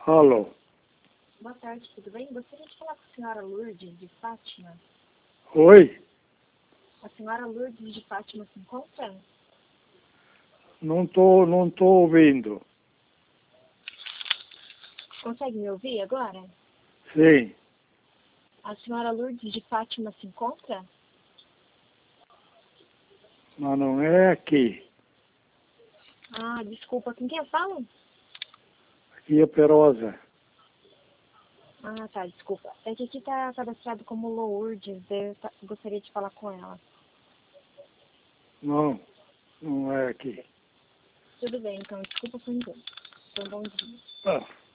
Alô? Boa tarde, tudo bem? Gostaria de falar com a senhora Lourdes de Fátima. Oi? A senhora Lourdes de Fátima se encontra? Não tô ouvindo. Consegue me ouvir agora? Sim. A senhora Lourdes de Fátima se encontra? Mas não é aqui. Ah, desculpa, com quem eu falo? Aqui é Perosa. Ah, tá, desculpa. É que aqui tá cadastrado como Lourdes, gostaria de falar com ela. Não é aqui. Tudo bem, então, desculpa por engano. Foi um bom dia. Ah.